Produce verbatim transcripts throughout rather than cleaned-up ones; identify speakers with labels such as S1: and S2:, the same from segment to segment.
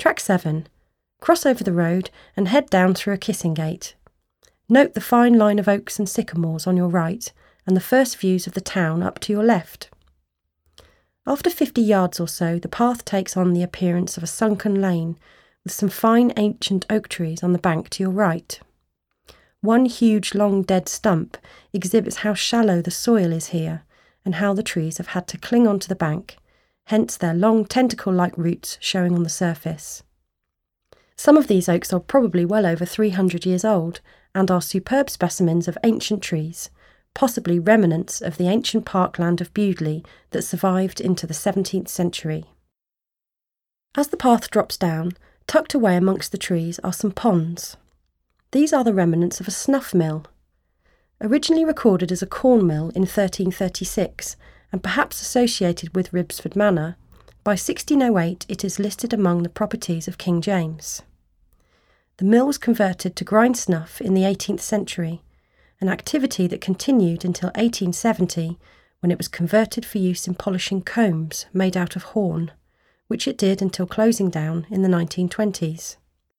S1: Track seven. Cross over the road and head down through a kissing gate. Note the fine line of oaks and sycamores on your right and the first views of the town up to your left. After fifty yards or so, the path takes on the appearance of a sunken lane with some fine ancient oak trees on the bank to your right. One huge long dead stump exhibits how shallow the soil is here and how the trees have had to cling onto the bank, hence their long tentacle-like roots showing on the surface. Some of these oaks are probably well over three hundred years old and are superb specimens of ancient trees, possibly remnants of the ancient parkland of Bewdley that survived into the seventeenth century. As the path drops down, tucked away amongst the trees are some ponds. These are the remnants of a snuff mill. Originally recorded as a corn mill in thirteen thirty-six and perhaps associated with Ribsford Manor, by sixteen oh eight it is listed among the properties of King James. The mill was converted to grind snuff in the eighteenth century, an activity that continued until eighteen seventy, when it was converted for use in polishing combs made out of horn, which it did until closing down in the nineteen twenties.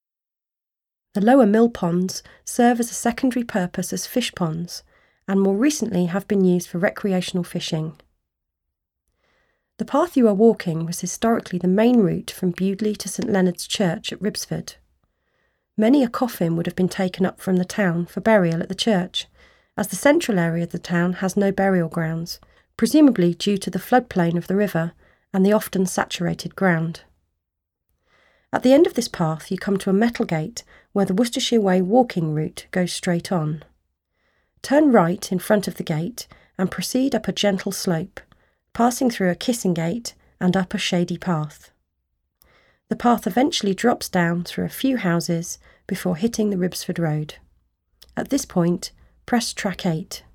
S1: The lower mill ponds serve as a secondary purpose as fish ponds, and more recently have been used for recreational fishing. The path you are walking was historically the main route from Bewdley to St Leonard's Church at Ribsford. Many a coffin would have been taken up from the town for burial at the church, as the central area of the town has no burial grounds, presumably due to the floodplain of the river and the often saturated ground. At the end of this path you come to a metal gate where the Worcestershire Way walking route goes straight on. Turn right in front of the gate and proceed up a gentle slope, passing through a kissing gate and up a shady path. The path eventually drops down through a few houses before hitting the Ribsford Road. At this point, press track eight.